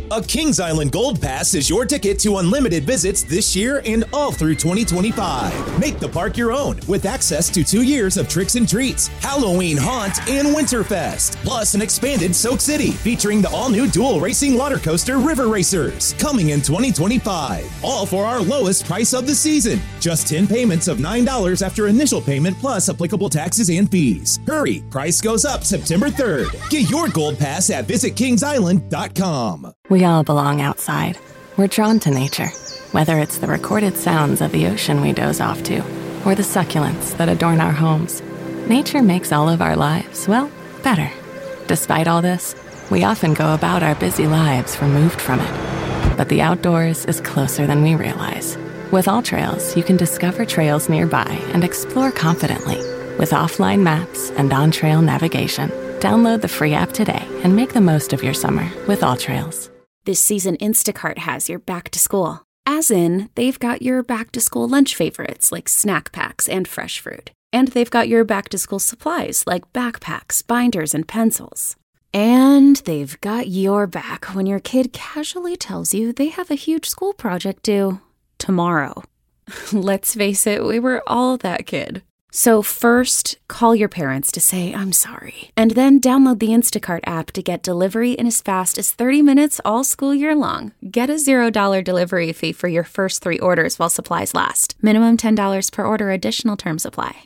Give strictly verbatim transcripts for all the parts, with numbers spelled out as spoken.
A Kings Island Gold Pass is your ticket to unlimited visits this year and all through twenty twenty-five. Make the park your own with access to two years of tricks and treats, Halloween Haunt, and Winterfest. Plus an expanded Soak City featuring the all-new dual racing water coaster River Racers coming in twenty twenty-five. All for our lowest price of the season. Just ten payments of nine dollars after initial payment plus applicable taxes and fees. Hurry, price goes up September third. Get your Gold Pass at visit kings island dot com. We all belong outside. We're drawn to nature, whether it's the recorded sounds of the ocean we doze off to, or the succulents that adorn our homes. Nature makes all of our lives, well, better. Despite all this, we often go about our busy lives removed from it. But the outdoors is closer than we realize. With AllTrails, you can discover trails nearby and explore confidently. With offline maps and on-trail navigation, download the free app today and make the most of your summer with AllTrails. This season, Instacart has your back to school. As in, they've got your back to school lunch favorites like snack packs and fresh fruit. And they've got your back to school supplies like backpacks, binders, and pencils. And they've got your back when your kid casually tells you they have a huge school project due tomorrow. Let's face it, we were all that kid. So first, call your parents to say, I'm sorry. And then download the Instacart app to get delivery in as fast as thirty minutes all school year long. Get a zero dollar delivery fee for your first three orders while supplies last. Minimum ten dollars per order. Additional terms apply.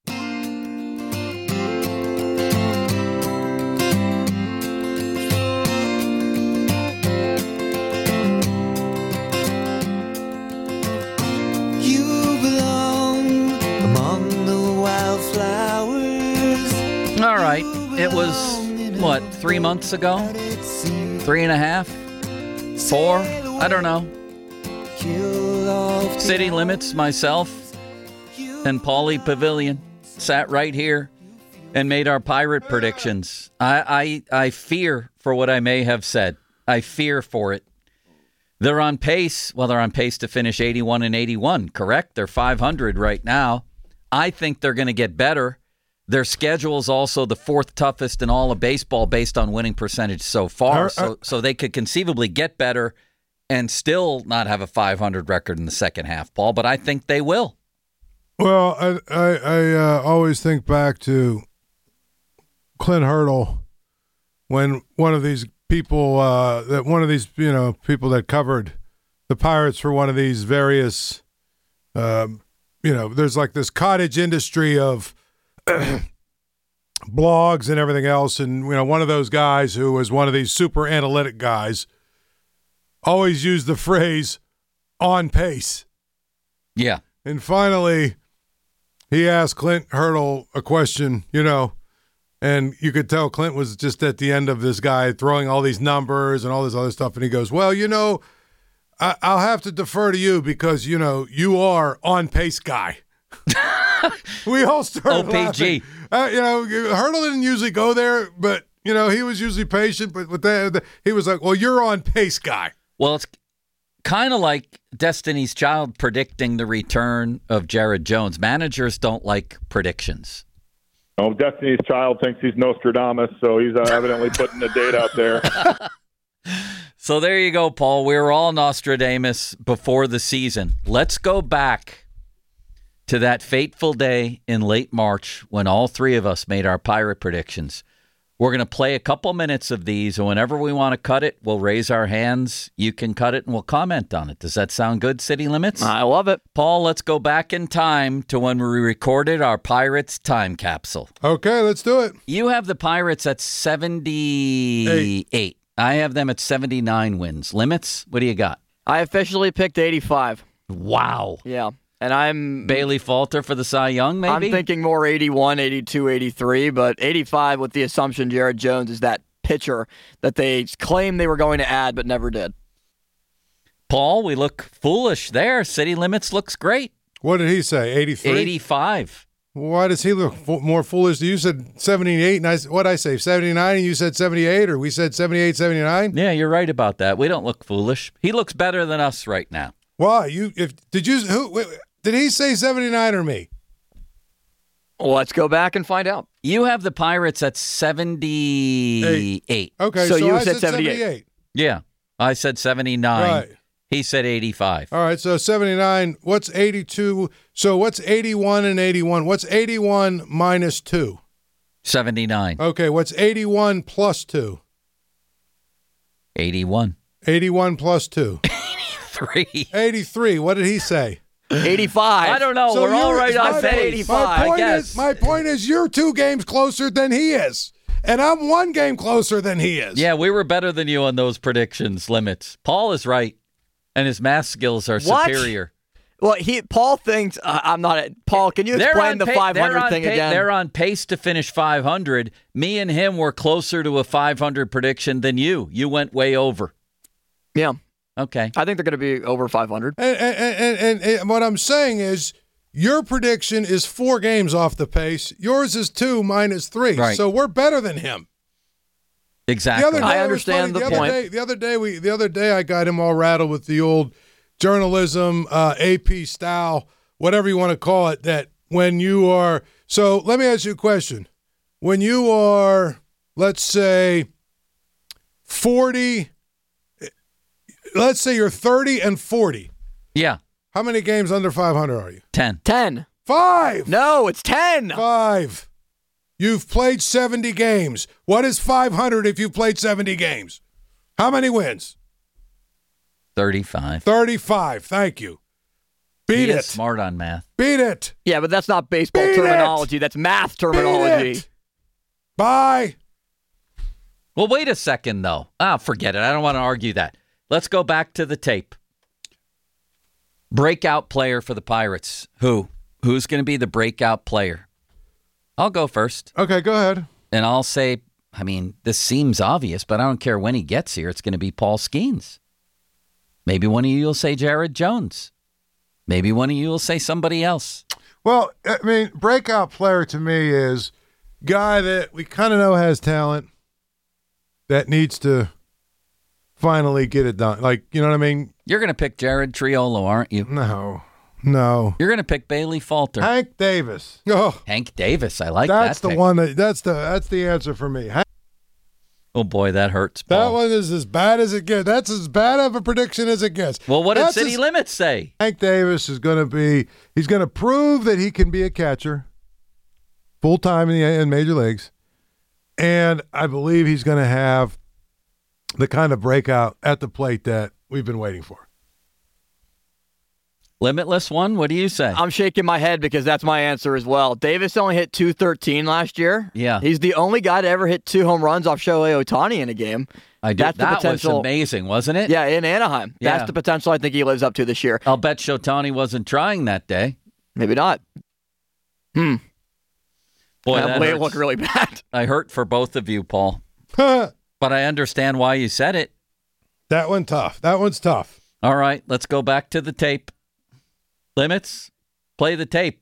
All right. It was, what, three months ago? Three and a half? Four? I don't know. City Limits, myself, and Paulie Pavilion sat right here and made our pirate predictions. I, I, I fear for what I may have said. I fear for it. They're on pace. Well, they're on pace to finish eighty-one and eighty-one, correct? They're five hundred right now. I think they're going to get better. Their schedule is also the fourth toughest in all of baseball based on winning percentage so far. So, so they could conceivably get better and still not have a five hundred record in the second half, Paul. But I think they will. Well, I I, I uh, always think back to Clint Hurdle when one of these people uh, that one of these you know people that covered the Pirates for one of these various um, you know there's like this cottage industry of blogs and everything else, and you know one of those guys who was one of these super analytic guys always used the phrase on pace. Yeah. And finally he asked Clint Hurdle a question, you know, and you could tell Clint was just at the end of this guy throwing all these numbers and all this other stuff, and he goes, well, you know, I- I'll have to defer to you because, you know, you are on pace guy. We all started O P G. Uh, you know, Hurdle didn't usually go there, but, you know, he was usually patient. But with that, he was like, well, you're on pace, guy. Well, it's kind of like Destiny's Child predicting the return of Jared Jones. Managers don't like predictions. Oh, Destiny's Child thinks he's Nostradamus, so he's uh, evidently putting the date out there. So there you go, Paul. We were all Nostradamus before the season. Let's go back to that fateful day in late March when all three of us made our Pirate predictions. We're going to play a couple minutes of these, and whenever we want to cut it, we'll raise our hands. You can cut it, and we'll comment on it. Does that sound good, City Limits? I love it. Paul, let's go back in time to when we recorded our Pirates time capsule. Okay, let's do it. You have the Pirates at seventy-eight. Eight. I have them at seventy-nine wins. Limits, what do you got? I officially picked eighty-five. Wow. Yeah. And I'm Bailey Falter for the Cy Young, maybe? I'm thinking more eighty-one, eighty-two, eighty-three, but eighty-five with the assumption Jared Jones is that pitcher that they claimed they were going to add but never did. Paul, we look foolish there. City Limits looks great. What did he say, eighty-three? eighty-five. Why does he look fo- more foolish? You said seventy-eight, and I, what'd I say, seventy-nine, and you said seventy-eight, or we said seventy-eight, seventy-nine? Yeah, you're right about that. We don't look foolish. He looks better than us right now. Why? You if did you who wait, did he say seventy-nine or me? Well, let's go back and find out. You have the Pirates at seventy-eight. Okay, so, so you I said said seventy-eight. seventy-eight. Yeah. I said seventy-nine. Right. He said eighty-five. All right, so seventy-nine. What's eighty-two? So what's eighty-one and eighty-one? What's eighty-one minus two? seventy-nine. Okay, what's eighty-one plus two? eighty-one. eighty-one plus two. Three. eighty-three. What did he say? eighty-five. I don't know. So We're all you're- right my on point- pace. eighty-five, My I point, guess. is, my point is you're two games closer than he is. And I'm one game closer than he is. Yeah, we were better than you on those predictions limits. Paul is right, and his math skills are What? superior. Well, he Paul thinks uh, I'm not. Paul, can you They're explain on the pa- five they're hundred on thing pa- again? They're on pace to finish five hundred. Me and him were closer to a five hundred prediction than you. You went way over. Yeah, Okay. I think they're going to be over five hundred. And, and, and, and, and what I'm saying is your prediction is four games off the pace. Yours is two minus three. Right. So we're better than him. Exactly. The other day, I it was understand funny. the the point. Other day, the other day, we the other day, I got him all rattled with the old journalism, uh, A P style, whatever you want to call it. That when you are, so let me ask you a question. When you are, let's say, forty, let's say you're thirty and forty. Yeah. How many games under five hundred are you? ten. ten. Five. No, it's ten. Five. You've played seventy games. What is five hundred if you've played seventy games? How many wins? thirty-five. thirty-five. Thank you. Beat He it. is smart on math. Beat it. Yeah, but that's not baseball Beat it. terminology. That's math terminology. Beat it. Bye. Well, wait a second, though. Ah, forget it. I don't want to argue that. Let's go back to the tape. Breakout player for the Pirates. Who? Who's going to be the breakout player? I'll go first. Okay, go ahead. And I'll say, I mean, this seems obvious, but I don't care when he gets here. It's going to be Paul Skeens. Maybe one of you will say Jared Jones. Maybe one of you will say somebody else. Well, I mean, breakout player to me is guy that we kind of know has talent that needs to finally get it done. Like, you know what I mean? You're going to pick Jared Triolo, aren't you? No. No. You're going to pick Bailey Falter. Hank Davis. Oh, Hank Davis. I like that's that the pick. one that that's the that's the answer for me. Hank, Oh, boy, that hurts, that Paul. one is as bad as it gets. That's as bad of a prediction as it gets. Well, what did That's City as- Limits say? Hank Davis is going to be, he's going to prove that he can be a catcher full time in the in major leagues. And I believe he's going to have the kind of breakout at the plate that we've been waiting for. Limitless one? What do you say? I'm shaking my head because that's my answer as well. Davis only hit two thirteen last year. Yeah. He's the only guy to ever hit two home runs off Shohei Ohtani in a game. I do. That's the that potential. was amazing, wasn't it? Yeah, in Anaheim. Yeah. That's the potential I think he lives up to this year. I'll bet Shotani wasn't trying that day. Maybe not. Hmm. Boy, that that may hurts. look really bad. I hurt for both of you, Paul. that But I understand why you said it. one tough. That one's tough. All right, let's go back to the tape. Limits, play the tape.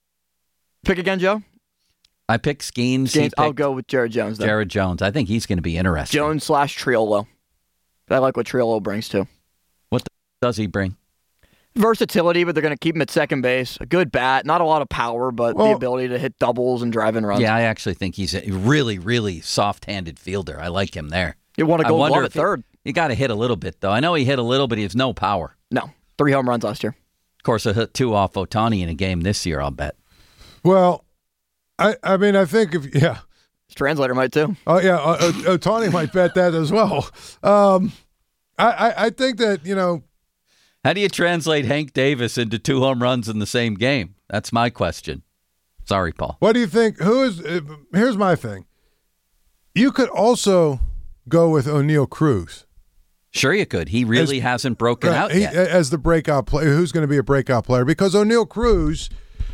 Pick again, Joe? I picked Skeens. he James, I'll picked go with Jared Jones, then. Jared Jones. I think he's going to be interesting. Jones slash Triolo. I like what Triolo brings, too. What the does he bring? Versatility, but they're going to keep him at second base. A good bat, not a lot of power, but Well- the ability to hit doubles and drive in runs. Yeah, I actually think he's a really, really soft-handed fielder. I like him there. You want to I go wonder glove at if he- third? You got to hit a little bit, though. I know he hit a little, but he has no power. No. Three home runs last year. Of course, I hit two off Ohtani in a game this year, I'll bet. Well, I, I mean, I think if, yeah. His translator might, too. Oh, yeah. Uh, uh, Ohtani might bet that as well. Um, I, I, I think that, you know, How do you translate Hank Davis into two home runs in the same game? That's my question. Sorry, Paul. what do you think? Who is, uh, here's my thing. You could also go with O'Neal Cruz. Sure you could. He really As- hasn't broken Right, out he- yet. as the breakout player. Who's going to be a breakout player? Because O'Neal Cruz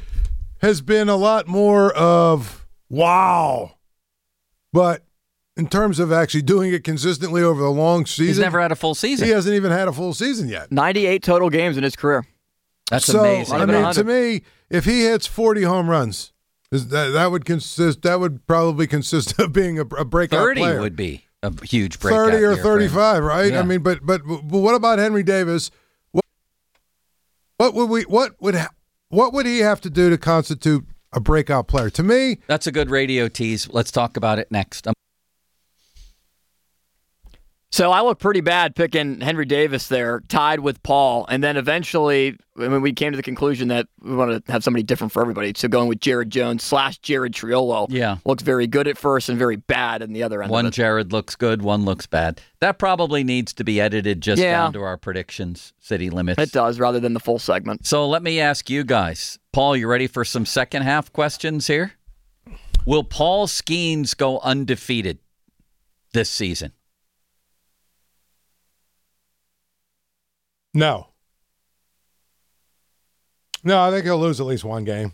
has been a lot more of wow, but in terms of actually doing it consistently over the long season, He's never had a full season. he hasn't even had a full season yet. ninety-eight total games in his career. That's so amazing. I Might have been mean, one to hundred. me, if he hits forty home runs, is that that would consist. That would probably consist of being a, a breakout thirty player. would be a huge breakout thirty or year for him. thirty-five, right? Yeah. I mean, but, but but what about Henry Davis? What, what would we? What would? ha- What would he have to do to constitute a breakout player? To me, That's a good radio tease. Let's talk about it next. Um, So I look pretty bad picking Henry Davis there, tied with Paul, and then eventually, I mean, we came to the conclusion that we want to have somebody different for everybody. So going with Jared Jones slash Jared Triolo, yeah, looks very good at first and very bad in the other end. One of it. Jared looks good, one looks bad. That probably needs to be edited just Yeah. down to our predictions, city limits. It does, rather than the full segment. So let me ask you guys, Paul, you ready for some second half questions here? Will Paul Skeens go undefeated this season? No. No, I think he'll lose at least one game.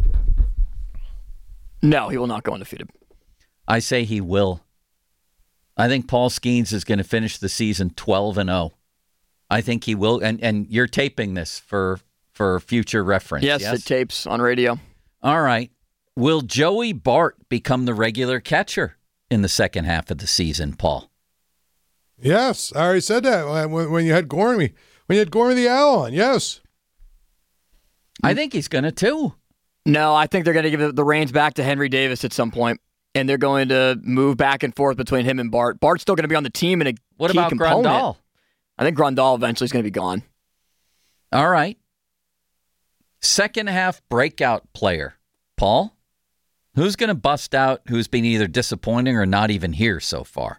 No, he will not go undefeated. I say he will. I think Paul Skeens is going to finish the season twelve and oh. I think he will, and, and you're taping this for, for future reference. Yes, yes, it tapes on radio. All right. Will Joey Bart become the regular catcher in the second half of the season, Paul? Yes, I already said that when, when you had Gormy. When you had Gormy the Owl on, yes. I think he's going to, too. No, I think they're going to give the reins back to Henry Davis at some point, and they're going to move back and forth between him and Bart. Bart's still going to be on the team in a What key about component. Grandal? I think Grandal eventually is going to be gone. All right. Second half breakout player, Paul? Who's going to bust out who's been either disappointing or not even here so far?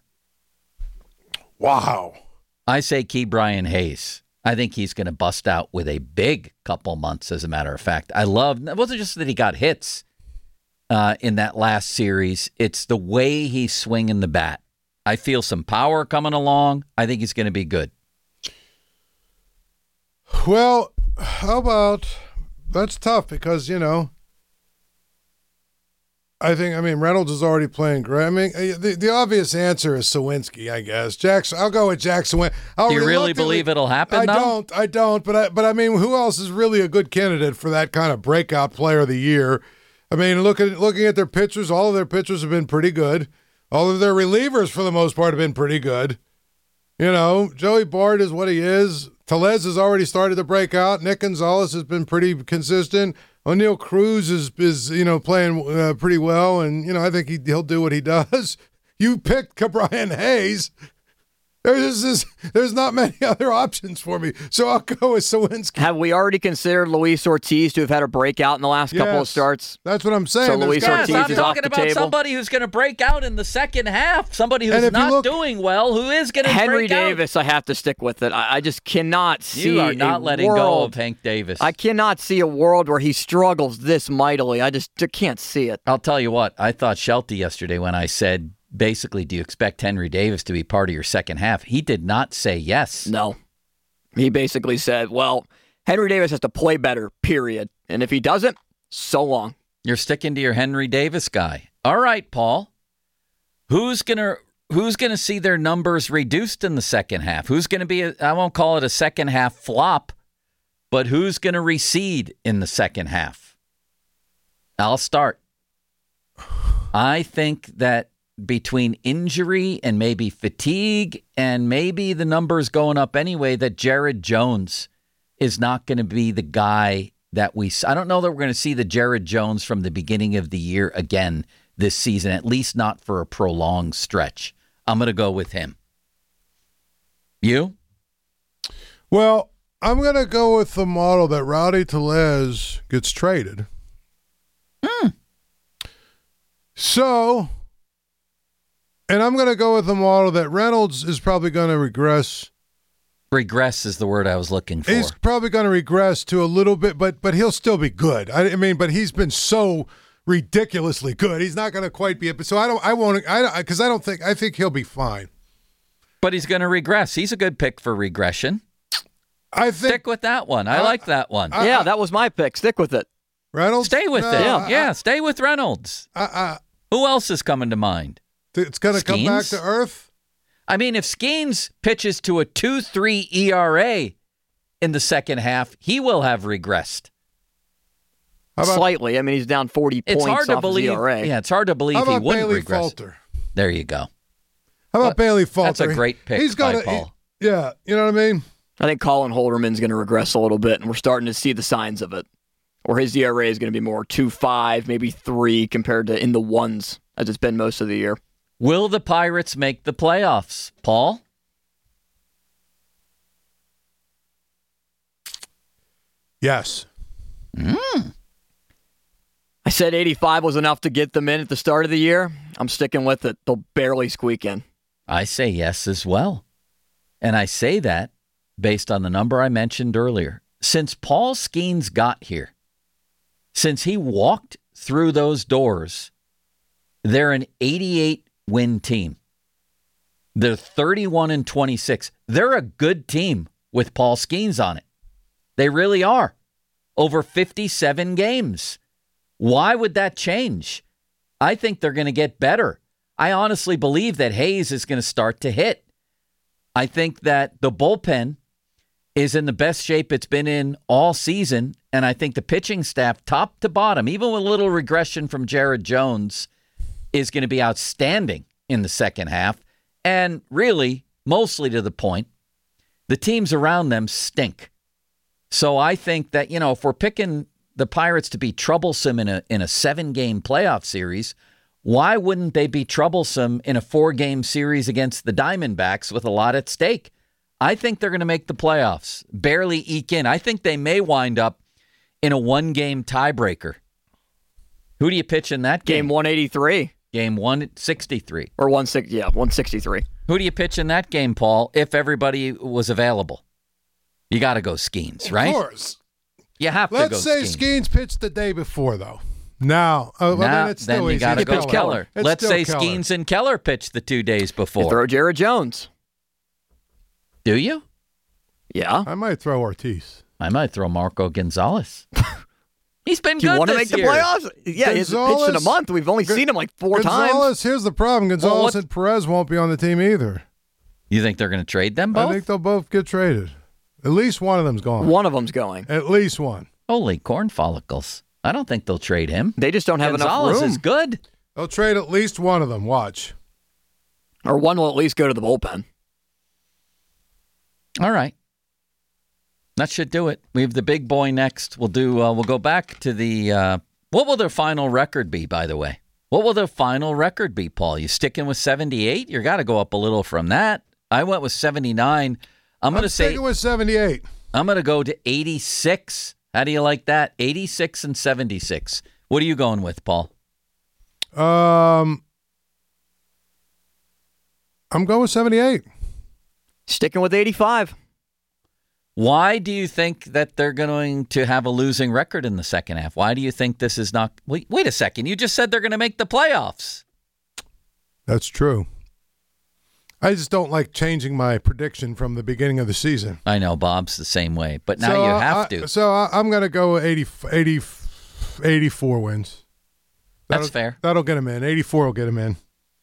Wow. I say Key Brian Hayes. I think he's going to bust out with a big couple months, as a matter of fact. I love, it wasn't just that he got hits uh, in that last series. It's the way he's swinging the bat. I feel some power coming along. I think he's going to be good. Well, how about, that's tough because, you know, I think, I mean, Reynolds is already playing great. I mean, the, the obvious answer is Sawinski, I guess. Jackson, I'll go with Jackson. Do you really believe it'll happen, I though? don't, I don't, but I, but I mean, who else is really a good candidate for that kind of breakout player of the year? I mean, look at, looking at their pitchers, all of their pitchers have been pretty good. All of their relievers, for the most part, have been pretty good. You know, Joey Bart is what he is. Tellez has already started to break out. Nick Gonzalez has been pretty consistent. O'Neal Cruz is, is you know, playing uh, pretty well, and, you know, I think he, he'll do what he does. You picked Brian Hayes. There's just, there's not many other options for me, so I'll go with Sawinski. Have we already considered Luis Ortiz to have had a breakout in the last couple of Yes, starts? That's what I'm saying. So There's Luis got- Ortiz Yes, I'm is off talking the about table. somebody who's going to break out in the second half. Somebody And who's if you not look- doing well, who is going to break Henry out. Davis, I have to stick with it. I, I just cannot see You are not a letting world, go of Hank Davis. I cannot see a world where he struggles this mightily. I just I can't see it. I'll tell you what, I thought Shelty yesterday when I said, basically, do you expect Henry Davis to be part of your second half? He did not say yes. No. He basically said, well, Henry Davis has to play better, period. And if he doesn't, so long. You're sticking to your Henry Davis guy. All right, Paul. Who's going to who's going to see their numbers reduced in the second half? Who's going to be, a, I won't call it a second half flop, but who's going to recede in the second half? I'll start. I think that between injury and maybe fatigue and maybe the numbers going up anyway, that Jared Jones is not going to be the guy that we – I don't know that we're going to see the Jared Jones from the beginning of the year again this season, at least not for a prolonged stretch. I'm going to go with him. You? Well, I'm going to go with the model that Rowdy Tellez gets traded. Hmm. So, and I'm going to go with the model that Reynolds is probably going to regress. Regress is the word I was looking for. He's probably going to regress to a little bit, but but he'll still be good. I, I mean, but he's been so ridiculously good. He's not going to quite be. So I don't. I won't. I because I don't think. I think he'll be fine. But he's going to regress. He's a good pick for regression. I think. Stick with that one. I Uh, like that one. I- yeah, that was my pick. Stick with it. Reynolds. Stay with No, it. I- yeah, stay with Reynolds. I, I, Who else is coming to mind? it's going to come back Skeens? to earth. I mean, if Skeens pitches to a two three E R A in the second half, he will have regressed. How about, Slightly. I mean, he's down forty It's points hard to off believe. his E R A. Yeah, it's hard to believe how he about wouldn't Bailey regress. Falter? There you go. How about Well, Bailey Falter? that's a great pick He's got by a, Paul. he- yeah, you know what I mean. I think Colin Holderman's going to regress a little bit, and we're starting to see the signs of it. Or his E R A is going to be more two five, maybe three, compared to in the ones, as it's been most of the year. Will the Pirates make the playoffs, Paul? Yes. Mm. I said eighty-five was enough to get them in at the start of the year. I'm sticking with it. They'll barely squeak in. I say yes as well. And I say that based on the number I mentioned earlier. Since Paul Skeens got here, since he walked through those doors, they're an eighty-eight win team. They're thirty-one and twenty-six. They're a good team with Paul Skeens on it. They really are. Over fifty-seven games. Why would that change? I think they're going to get better. I honestly believe that Hayes is going to start to hit. I think that the bullpen is in the best shape it's been in all season, and I think the pitching staff, top to bottom, even with a little regression from Jared Jones, is going to be outstanding in the second half. And really, mostly to the point, the teams around them stink. So I think that, you know, if we're picking the Pirates to be troublesome in a in a seven-game playoff series, why wouldn't they be troublesome in a four-game series against the Diamondbacks with a lot at stake? I think they're going to make the playoffs, barely eke in. I think they may wind up in a one-game tiebreaker. Who do you pitch in that game? Game one eighty-three. Game one sixty-three. Or one six, yeah, one sixty-three. Who do you pitch in that game, Paul, if everybody was available? You got to go Skeens, right? Of course. You have Let's to go say Skeens. Skeens pitched the day before, though. Now, uh, well, now then it's still then you easy. got to It's go Keller. Keller. It's Let's still say Keller. Skeens and Keller pitched the two days You before. throw Jared Jones. Do you? Yeah. I might throw Ortiz. I might throw Marco Gonzalez. He's been Do you good want to this make the year. playoffs? Yeah, he hasn't pitched in a month. We've only Gon- seen him like four Gonzalez, times. here's the problem. Gonzalez Well, what- and Perez won't be on the team either. You think they're going to trade them both? I think they'll both get traded. At least one of them's gone. One of them's going. At least one. Holy corn follicles. I don't think they'll trade him. They just don't have Gonzalez enough room. is good. They'll trade at least one of them. Watch. Or one will at least go to the bullpen. All right. That should do it. We have the big boy next. We'll do. Uh, we'll go back to the. Uh, what will their final record be? By the way, what will their final record be, Paul? You sticking with seventy-eight? You got to go up a little from that. I went with seventy-nine. I'm going to say. Sticking with seventy-eight. I'm going to go to eighty-six. How do you like that? eighty-six and seventy-six. What are you going with, Paul? Um, I'm going with seventy-eight. Sticking with eighty-five. Why do you think that they're going to have a losing record in the second half? Why do you think this is not... Wait, wait a second. You just said they're going to make the playoffs. That's true. I just don't like changing my prediction from the beginning of the season. I know, Bob's the same way, but now So, you uh, have I- to. So I, I'm going to go eighty, eighty, eighty-four wins. That's That'll- fair. That'll get him in. eighty-four will get him in.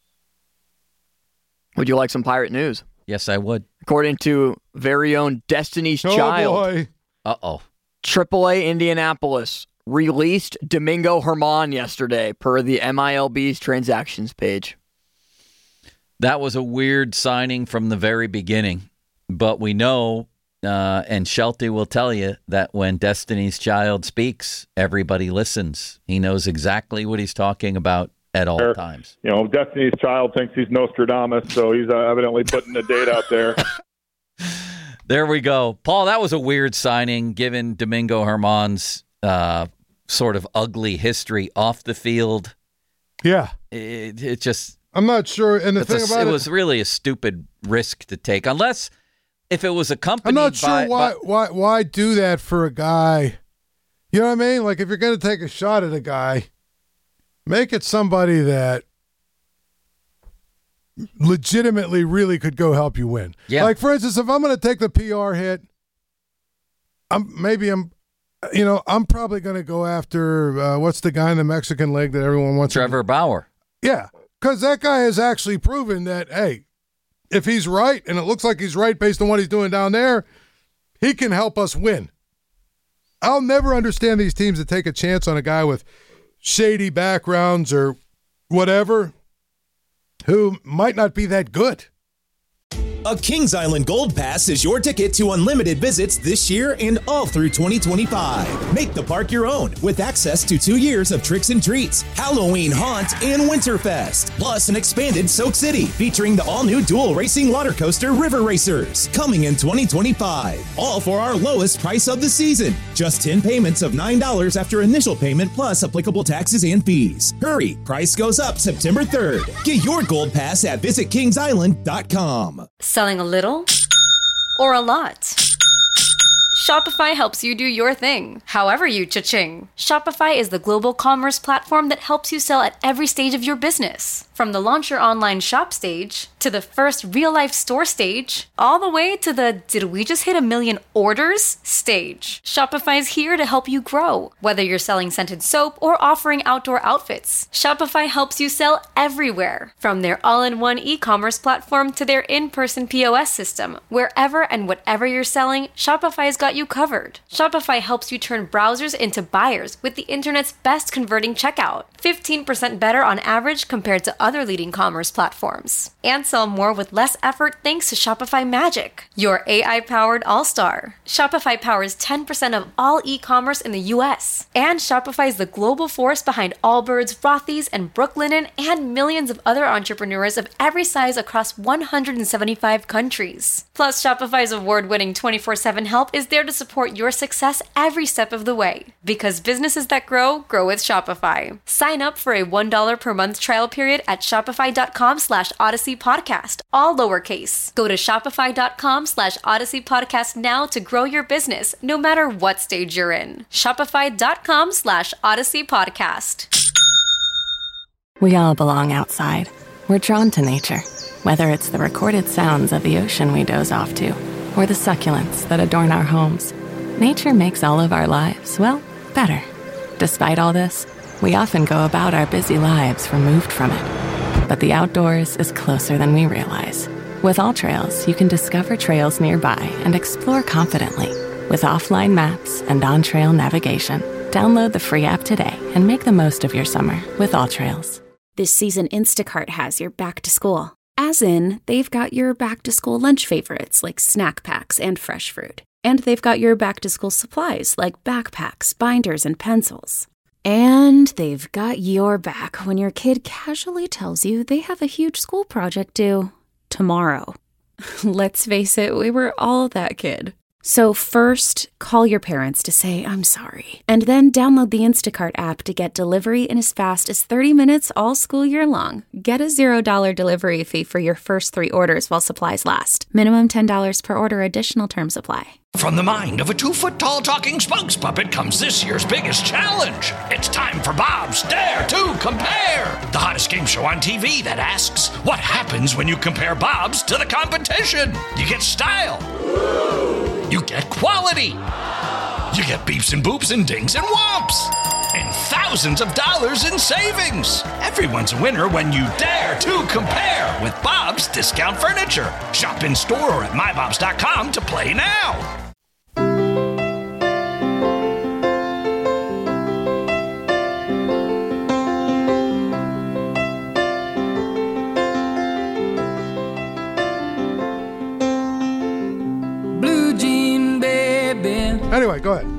Would you like some Pirate news? Yes, I would. According to very own Destiny's Child, Oh, boy. Uh-oh. triple A Indianapolis released Domingo Herman yesterday per the M I L B's transactions page. That was a weird signing from the very beginning, but we know, uh, and Shelty will tell you, that when Destiny's Child speaks, everybody listens. He knows exactly what he's talking about at all Sure. times. You know, Destiny's Child thinks he's Nostradamus, so he's uh, evidently putting the date out there. There we go. Paul, that was a weird signing given Domingo Herman's uh, sort of ugly history off the field. Yeah. It, it just... I'm not sure. And the It's thing a, about it it, was really a stupid risk to take, unless if it was accompanied I'm not sure by, why, by- why why do that for a guy. You know what I mean? Like if you're going to take a shot at a guy, make it somebody that legitimately really could go help you win. Yeah. Like for instance, if I'm going to take the P R hit, I'm maybe I'm, you know, I'm probably going to go after uh, what's the guy in the Mexican League that everyone wants? to- Trevor Bauer. Yeah, because that guy has actually proven that, hey, if he's right, and it looks like he's right based on what he's doing down there, he can help us win. I'll never understand these teams that take a chance on a guy with shady backgrounds or whatever who might not be that good. A Kings Island Gold Pass is your ticket to unlimited visits this year and all through twenty twenty-five. Make the park your own with access to two years of tricks and treats, Halloween Haunt, and Winterfest. Plus an expanded Soak City featuring the all-new dual racing water coaster River Racers coming in twenty twenty-five. All for our lowest price of the season. Just ten payments of nine dollars after initial payment plus applicable taxes and fees. Hurry, price goes up September third. Get your Gold Pass at visit kings island dot com. Selling a little or a lot? Shopify helps you do your thing, however you cha-ching. Shopify is the global commerce platform that helps you sell at every stage of your business. From the launch your online shop stage, to the first real-life store stage, all the way to the did we just hit a million orders stage. Shopify is here to help you grow. Whether you're selling scented soap or offering outdoor outfits, Shopify helps you sell everywhere. From their all-in-one e-commerce platform to their in-person P O S system, wherever and whatever you're selling, Shopify's got you covered. Shopify helps you turn browsers into buyers with the internet's best converting checkout. fifteen percent better on average compared to other leading commerce platforms. And sell more with less effort thanks to Shopify Magic, your A I-powered all-star. Shopify powers ten percent of all e-commerce in the U S. And Shopify is the global force behind Allbirds, Rothy's, and Brooklinen, and millions of other entrepreneurs of every size across one hundred seventy-five countries. Plus, Shopify's award-winning twenty-four seven help is there to support your success every step of the way. Because businesses that grow, grow with Shopify. Sign up for a one dollar per month trial period at shopify.com slash Odyssey Podcast, all lowercase. Go to shopify.com slash Odyssey Podcast now to grow your business, no matter what stage you're in. Shopify.com slash Odyssey Podcast. We all belong outside. We're drawn to nature, whether it's the recorded sounds of the ocean we doze off to, or the succulents that adorn our homes. Nature makes all of our lives, well, better. Despite all this, we often go about our busy lives removed from it. But the outdoors is closer than we realize. With AllTrails, you can discover trails nearby and explore confidently. With offline maps and on-trail navigation, download the free app today and make the most of your summer with AllTrails. This season, Instacart has your back to school. As in, they've got your back to school lunch favorites like snack packs and fresh fruit. And they've got your back to school supplies like backpacks, binders, and pencils. And they've got your back when your kid casually tells you they have a huge school project due tomorrow. Let's face it, we were all that kid. So first, call your parents to say, I'm sorry. And then download the Instacart app to get delivery in as fast as thirty minutes all school year long. Get a zero dollar delivery fee for your first three orders while supplies last. Minimum ten dollars per order. Additional terms apply. From the mind of a two-foot-tall talking spokes puppet comes this year's biggest challenge. It's time for Bob's Dare to Compare, the hottest game show on T V that asks, what happens when you compare Bob's to the competition? You get style. You get quality. You get beeps and boops and dings and whomps. And thousands of dollars in savings. Everyone's a winner when you dare to compare with Bob's Discount Furniture. Shop in store or at my bobs dot com to play now. Anyway, go ahead.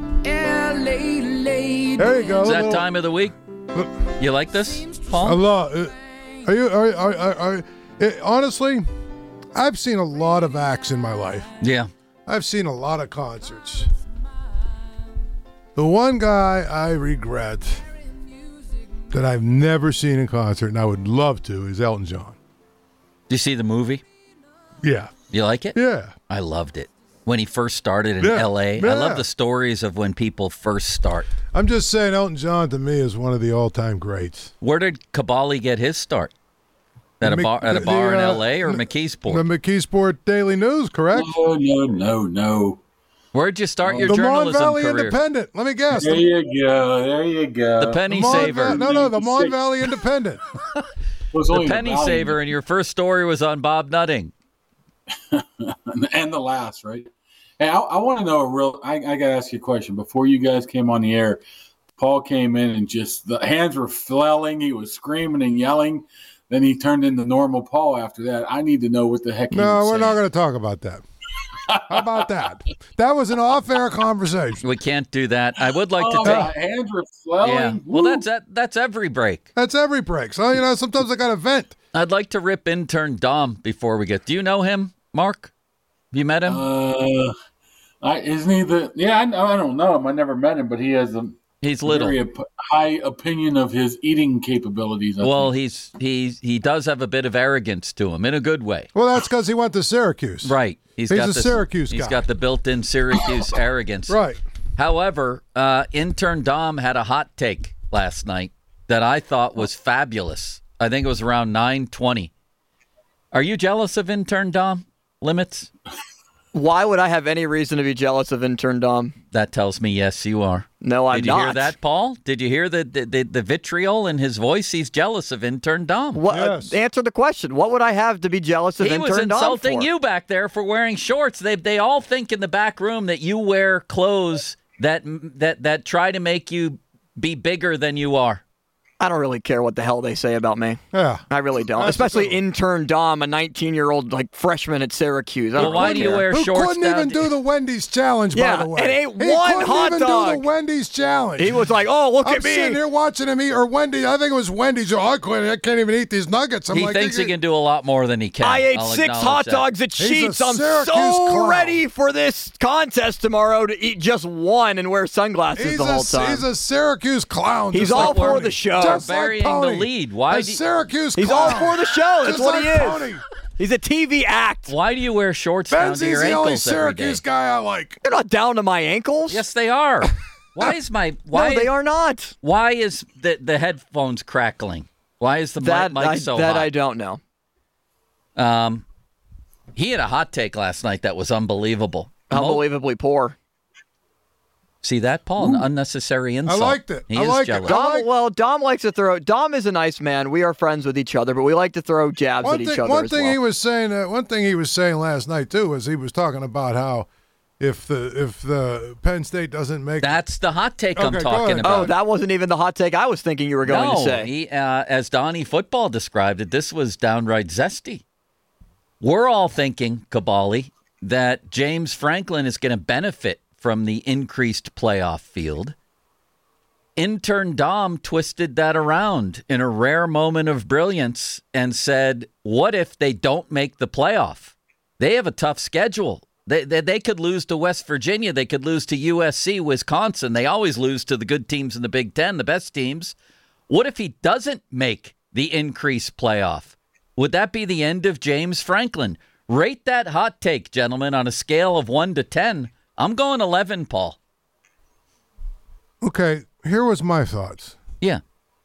There you go. Is that time of the week? You like this, Paul? I love it. Are you? Are, are, are, are it, honestly, I've seen a lot of acts in my life. Yeah. I've seen a lot of concerts. The one guy I regret that I've never seen in concert, and I would love to, is Elton John. Did you see the movie? Yeah. You like it? Yeah. I loved it. When he first started in Yeah, L A. yeah. I love the stories of when people first start. I'm just saying Elton John, to me, is one of the all-time greats. Where did Kabali get his start? At a The bar, Mc- at a the, bar in uh, L A or the- McKeesport? The McKeesport Daily News, correct? No, no, no, no. Where'd you start your the Mon journalism Valley career? Independent. Let me guess. There you go. There you go. The Penny The Mon Saver. Va- no, no, the Mon Valley Independent. Was The only Penny Valley Saver, and your first story was on Bob Nutting. and the last, right? Hey, I, I want to know a real. I, I got to ask you a question. Before you guys came on the air, Paul came in and just the hands were flailing. He was screaming and yelling. then he turned into normal Paul after that. I need to know what the heck he No, was we're saying. not going to talk about that. How about that? That was an off-air conversation. We can't do that. I would like Oh, to take. my hands were flowing. Yeah. Well, Woo. that's that, that's every break. That's every break. So, you know, sometimes I got to vent. I'd like to rip intern Dom before we get. Do you know him, Mark? Have you met him? Uh, I, isn't he the? Yeah, I, I don't know him. I never met him, but he has a He's little. very op- high opinion of his eating capabilities. I Well, think. he's he's he does have a bit of arrogance to him in a good way. Well, that's because he went to Syracuse. Right. He's, He's got a this- Syracuse He's guy. got the built-in Syracuse arrogance. Right. However, uh, intern Dom had a hot take last night that I thought was fabulous. I think it was around nine twenty. Are you jealous of intern Dom? Limits? Why would I have any reason to be jealous of intern Dom? That tells me yes, you are. No, I'm Did you not. hear that, Paul? Did you hear the, the, the, the vitriol in his voice? He's jealous of intern Dom. What, Yes. uh, answer the question. What would I have to be jealous of He intern was Dom insulting for? you back there for wearing shorts. They they all think in the back room that you wear clothes that that that try to make you be bigger than you are. I don't really care what the hell they say about me. Yeah. I really don't. That's Especially a good one. intern Dom, a nineteen-year-old like freshman at Syracuse. I Well, don't why really do you care. wear Who shorts couldn't down even to- do the Wendy's challenge, Yeah, by the way. and ate he one couldn't hot even dog. do the Wendy's challenge. He was like, "Oh, look I'm at me." sitting here watching him eat, or Wendy's. I think it was Wendy's. Oh, I couldn't. I can't even eat these nuggets. I'm He like, thinks he can do a lot more than he can. I ate I'll six acknowledge hot that. dogs at He's a Sheets. I'm Syracuse so clown. ready for this contest tomorrow to eat just one and wear sunglasses He's the whole a, time. he's a Syracuse clown. He's just all like for Pony. the show. Just like Burying the Pony. lead. Why A do you- Syracuse He's clown. all for the show. That's Just what he like is. Pony. He's a T V act. Why do you wear shorts down to Benzie's your the only ankles every day? Syracuse guy I like. They're not down to my ankles. Yes, they are. Why is my why? no, they are not. Why is the the headphones crackling? Why is the That mic, mic I, so that hot? I don't know. Um, he had a hot take last night that was unbelievable. Mo- Unbelievably poor. See that, Paul? An unnecessary insult. liked it. He I is liked it. jealous. I Dom, like- well, Dom likes to throw. Dom is a nice man. We are friends with each other, but we like to throw jabs One at each thing, other one as thing well. he was saying. Uh, one thing he was saying last night too was he was talking about how if the if the Penn State doesn't make That's the hot take I'm Okay, go talking ahead. about. Oh, that wasn't even the hot take I was thinking you were going no, to say. He, uh, as Donnie Football described it, this was downright zesty. We're all thinking, Kabali, that James Franklin is going to benefit from the increased playoff field. Intern Dom twisted that around in a rare moment of brilliance and said, what if they don't make the playoff? They have a tough schedule. They, they, they could lose to West Virginia. They could lose to U S C, Wisconsin. They always lose to the good teams in the Big Ten, the best teams. What if he doesn't make the increased playoff? Would that be the end of James Franklin? Rate that hot take, gentlemen, on a scale of one to ten. I'm going eleven, Paul. Okay, here was my thoughts. Yeah.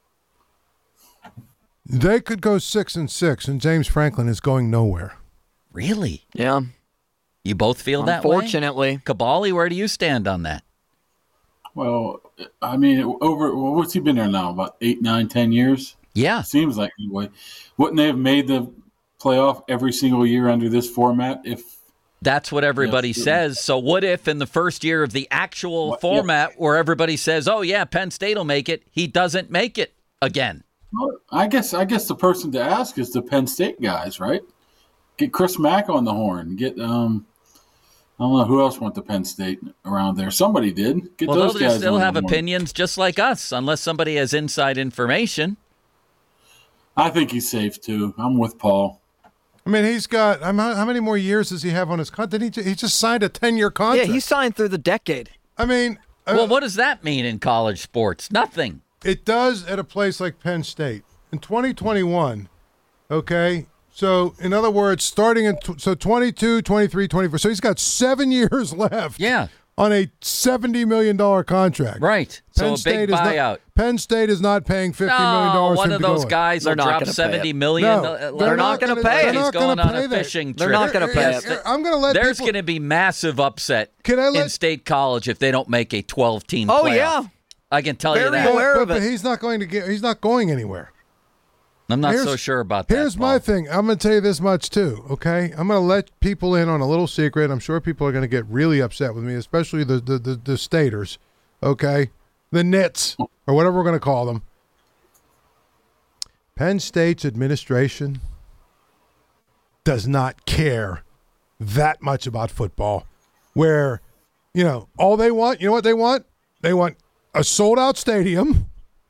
They could go six and six, and James Franklin is going nowhere. Really? Yeah. You both feel that way? Unfortunately. Kabali, where do you stand on that? Well, I mean, over well, what's he been there now? About eight, nine, ten years. Yeah. Seems like anyway. Wouldn't they have made the playoff every single year under this format if? That's what everybody Yeah. says. So what if in the first year of the actual What- format where everybody says, oh, yeah, Penn State will make it, he doesn't make it again? Well, I guess I guess the person to ask is the Penn State guys, right? Get Chris Mack on the horn. Get um, I don't know who else went to Penn State around there. Somebody did. Get Well, those they'll, guys. just, they'll on have the horn. opinions just like us, unless somebody has inside information. I think he's safe too. I'm with Paul. I mean, he's got. I'm, how how many more years does he have on his contract? He, ju- he just signed a ten-year contract. Yeah, he signed through the decade. I mean, uh, Well, what does that mean in college sports? Nothing. it does at a place like Penn State in twenty twenty-one. Okay, so in other words, starting in tw- so twenty-two, twenty-three, twenty-four. So he's got seven years left. Yeah. On a seventy million dollar contract. Right. So Penn a State big is buyout. Not, Penn State is not paying fifty million No, dollars. one of those guys They're will not drop gonna pay seventy it. million. No, uh, they're not gonna gonna- pay they're it. He's not going gonna on pay a that. fishing They're trip. not gonna pay Yes, it. I'm going to let There's people. going to be massive upset Can I in let- State College if they don't make a twelve-team Oh, playoff. yeah. I can tell you Very that. aware but, of but it. he's not going to get. He's not going anywhere. I'm not Here's- so sure about that. Here's Paul. my thing. I'm going to tell you this much too. Okay, I'm going to let people in on a little secret. I'm sure people are going to get really upset with me, especially the the the, the staters. Okay, the nits or whatever we're going to call them. Penn State's administration does not care that much about football, where, you know, all they want, you know what they want? They want a sold-out stadium.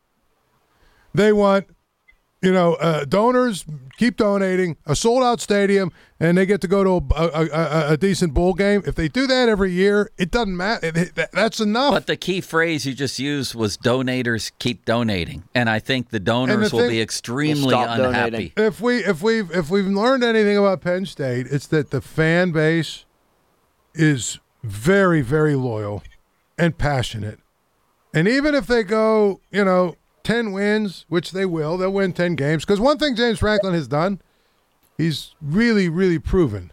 They want, you know, uh, donors keep donating, a sold-out stadium, and they get to go to a, a, a, a decent bowl game. If they do that every year, it doesn't matter. It, it, that's enough. But the key phrase you just used was donators keep donating, and I think the donors the will thing, be extremely unhappy. Donating. If we if we if we've learned anything about Penn State, it's that the fan base is very, very loyal and passionate. And even if they go, you know, ten wins, which they will, they'll win ten games. Because one thing James Franklin has done, he's really, really proven.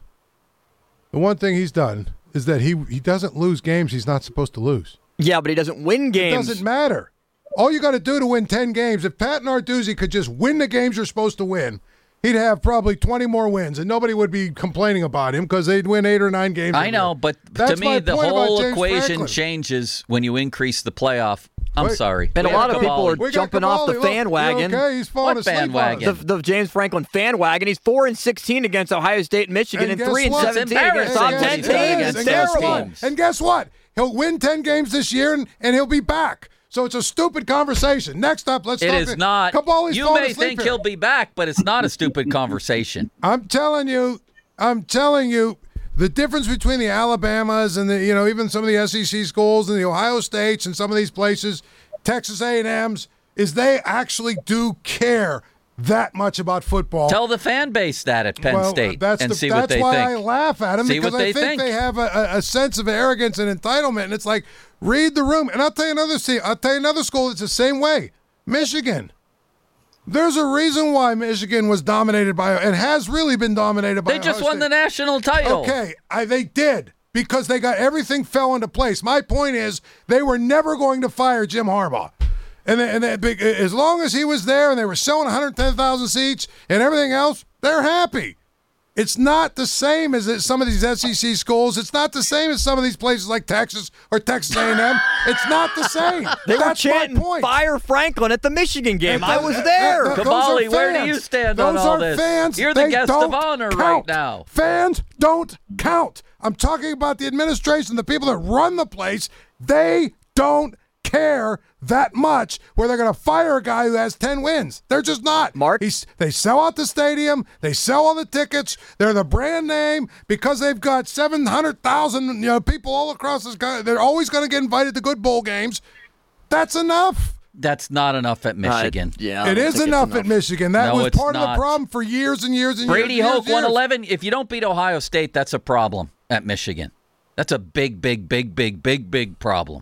The one thing he's done is that he he doesn't lose games he's not supposed to lose. Yeah, but he doesn't win games. It doesn't matter. All you got to do to win ten games, if Pat Narduzzi could just win the games you're supposed to win, he'd have probably twenty more wins, and nobody would be complaining about him because they'd win eight or nine games. I know, but That's to me, the my point about whole James equation Franklin. changes when you increase the playoff. I'm Wait. sorry. And a We lot have of people Cavalli. are We got jumping off the Cavalli. fan Look, wagon. Okay, he's falling What asleep fan on us. wagon? The, the James Franklin fan wagon. He's four and sixteen against Ohio State and Michigan, And and guess three and what? seventeen That's against top embarrassing ten what he's done teams. against It's those terrible. teams. And guess what? He'll win ten games this year, and, and he'll be back. So it's a stupid conversation. Next up, let's It talk is to- not. Cavalli's You falling may asleep think here. he'll be back, but it's not a stupid conversation. I'm telling you, I'm telling you, the difference between the Alabamas and the, you know, even some of the S E C schools and the Ohio States and some of these places, Texas A and M's, is they actually do care that much about football. Tell the fan base that at Penn well, State that's and the, see that's what they why think. I laugh at them See because what I they think, think. they have a, a sense of arrogance and entitlement, and it's like, read the room. And I'll tell you another. See, I'll tell you another school that's the same way. Michigan. There's a reason why Michigan was dominated by and has really been dominated by. They just Ohio won the State. national title. Okay, I, they did because they got everything fell into place. My point is, they were never going to fire Jim Harbaugh. And, they, and they, big- as long as he was there and they were selling one hundred ten thousand seats and everything else, they're happy. It's not the same as it- some of these S E C schools. It's not the same as some of these places like Texas or Texas A and M. It's not the same. They That's were my chanting point. "Fire Franklin" at the Michigan game. And I th- was that- there. that- those Cavalli, are where do fans. you stand Those on all are this? Fans. You're the They guest don't of honor count. right now. Fans don't count. I'm talking about the administration, the people that run the place. They don't care that much where they're going to fire a guy who has ten wins. They're just not. Mark? He's, they sell out the stadium. They sell all the tickets. They're the brand name because they've got seven hundred thousand you know, people all across this country. They're always going to get invited to good bowl games. That's enough. That's not enough at Michigan. Uh, yeah, I It don't is think it's enough, at Michigan. That No, was it's part of not. the problem for years and years and Brady years. Hoke, years, years. one eleven. If you don't beat Ohio State, that's a problem at Michigan. That's a big, big, big, big, big, big problem.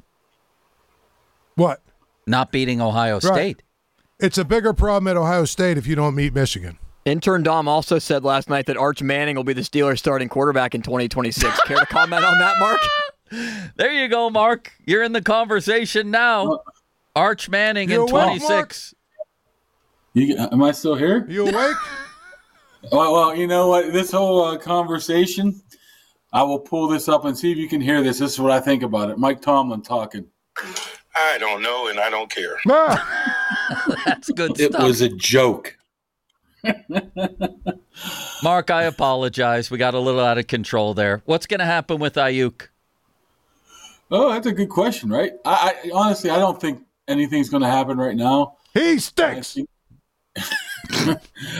What? Not beating Ohio Right. State. It's a bigger problem at Ohio State if you don't meet Michigan. Intern Dom also said last night that Arch Manning will be the Steelers' starting quarterback in twenty twenty-six. Care to comment on that, Mark? There you go, Mark. You're in the conversation now. Arch Manning You in awake, twenty-six. You, am I still here? You awake? Well, well, you know what? This whole uh, conversation, I will pull this up and see if you can hear this. This is what I think about it. Mike Tomlin talking. I don't know, and I don't care. Ah, That's good It stuff. was a joke. Mark, I apologize. We got a little out of control there. What's going to happen with Ayuk? Oh, that's a good question, right? I, I honestly, I don't think anything's going to happen right now. he stinks. I,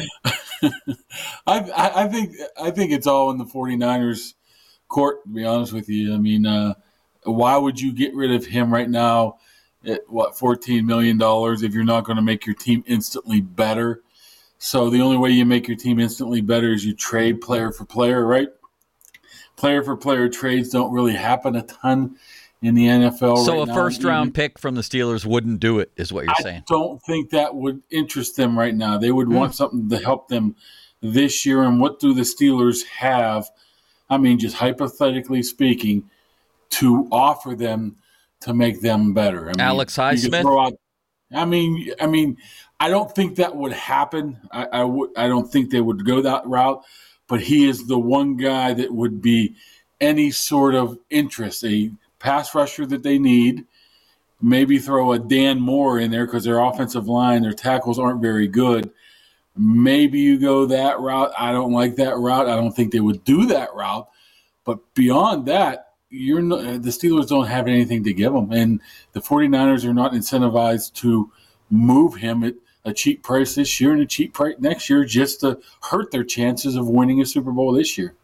I, I think I think it's all in the 49ers court, to be honest with you. I mean, uh, why would you get rid of him right now at, what, fourteen million dollars if you're not going to make your team instantly better? So the only way you make your team instantly better is you trade player for player, right? Player for player trades don't really happen a ton in the N F L So right a now. first round Even- pick from the Steelers wouldn't do it, is what you're I saying. don't think that would interest them right now. They would want something to help them this year. And what do the Steelers have? I mean, just hypothetically speaking, to offer them to make them better. I mean, Alex you could Highsmith? throw out- I mean, I mean, I don't think that would happen. I, I would. I don't think they would go that route. But he is the one guy that would be any sort of interest, a pass rusher that they need. Maybe throw a Dan Moore in there because their offensive line, their tackles aren't very good. Maybe you go that route. I don't like that route. I don't think they would do that route. But beyond that, you're not, the Steelers don't have anything to give them. And the 49ers are not incentivized to move him at a cheap price this year and a cheap price next year just to hurt their chances of winning a Super Bowl this year.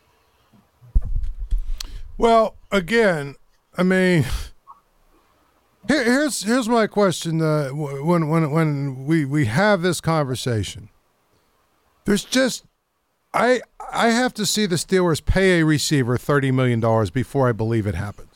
Well, again, I mean, here, here's here's my question. Uh, when when when we, we have this conversation, there's just I I have to see the Steelers pay a receiver thirty million dollars before I believe it happens.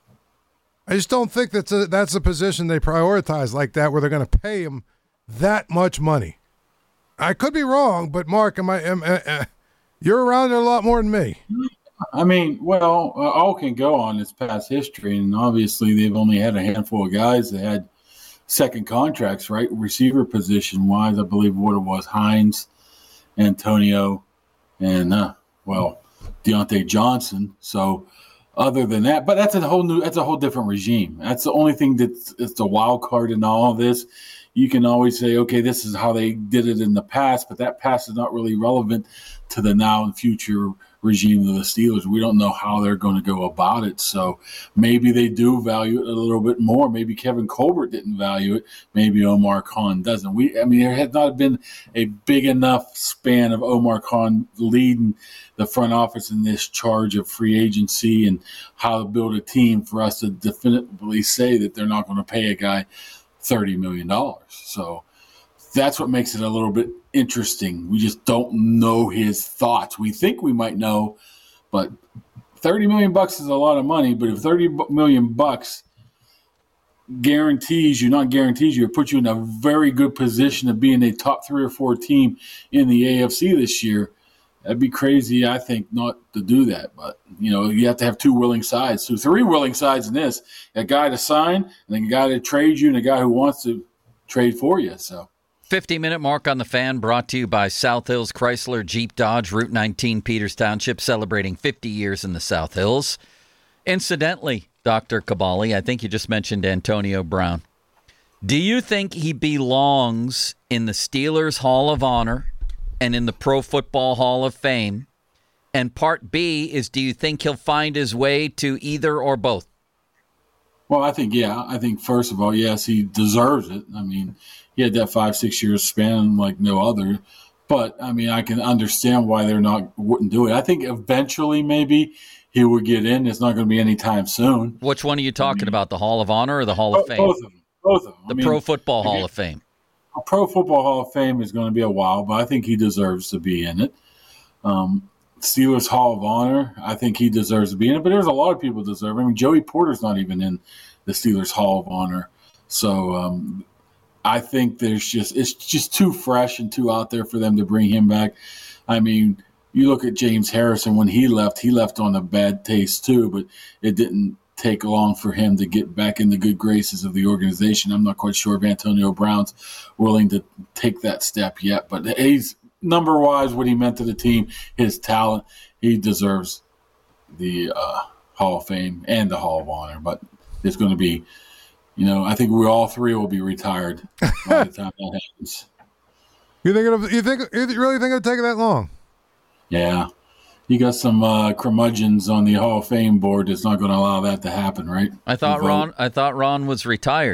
I just don't think that's a, that's a position they prioritize like that, where they're going to pay him that much money. I could be wrong, but Mark, am I? Am, uh, uh, you're around there a lot more than me. I mean, well, uh, all can go on its past history, and obviously they've only had a handful of guys that had second contracts, right? Receiver position wise, I believe what it was Hines, Antonio, and uh, well, Deontay Johnson. So other than that, but that's a whole new, that's a whole different regime. That's the only thing that's it's the wild card in all of this. You can always say, okay, this is how they did it in the past, but that past is not really relevant to the now and future regime of the Steelers. We don't know how they're going to go about it. So maybe they do value it a little bit more. Maybe Kevin Colbert didn't value it. Maybe Omar Khan doesn't. We, I mean, there has not been a big enough span of Omar Khan leading the front office in this charge of free agency and how to build a team for us to definitively say that they're not going to pay a guy thirty million dollars. So that's what makes it a little bit interesting. We just don't know his thoughts. We think we might know, but thirty million bucks is a lot of money. But if thirty million bucks guarantees you, not guarantees you, it puts you in a very good position of being a top three or four team in the A F C this year, that'd be crazy, I think, not to do that. But, you know, you have to have two willing sides. So three willing sides in this, a guy to sign and a guy to trade you and a guy who wants to trade for you. So fifty-minute mark on the Fan, brought to you by South Hills Chrysler Jeep Dodge, Route nineteen, Peters Township, celebrating fifty years in the South Hills. Incidentally, Doctor Cabali, I think you just mentioned Antonio Brown. Do you think he belongs in the Steelers Hall of Honor and in the Pro Football Hall of Fame? And part B is, do you think he'll find his way to either or both? Well, I think, yeah. I think, first of all, yes, he deserves it. I mean, he had that five, six years span like no other. But, I mean, I can understand why they're not wouldn't do it. I think eventually maybe he would get in. It's not going to be anytime soon. Which one are you talking I mean, about, the Hall of Honor or the Hall of Fame? Both of them. Both of them. The I mean, Pro Football Hall I mean, of Fame. A Pro Football Hall of Fame is going to be a while, but I think he deserves to be in it. Um, Steelers Hall of Honor, I think he deserves to be in it, but there's a lot of people deserve it. I mean, Joey Porter's not even in the Steelers Hall of Honor. So um, I think there's just it's just too fresh and too out there for them to bring him back. I mean, you look at James Harrison when he left, he left on a bad taste too, but it didn't take long for him to get back in the good graces of the organization. I'm not quite sure if Antonio Brown's willing to take that step yet, but he's number-wise, what he meant to the team, his talent, he deserves the uh, Hall of Fame and the Hall of Honor. But it's going to be, you know, I think we all three will be retired by the time that happens. You think it'll, you think you really think it'll take that long? Yeah. You got some uh, curmudgeons on the Hall of Fame board that's not going to allow that to happen, right? I thought Ron. I thought Ron was retired.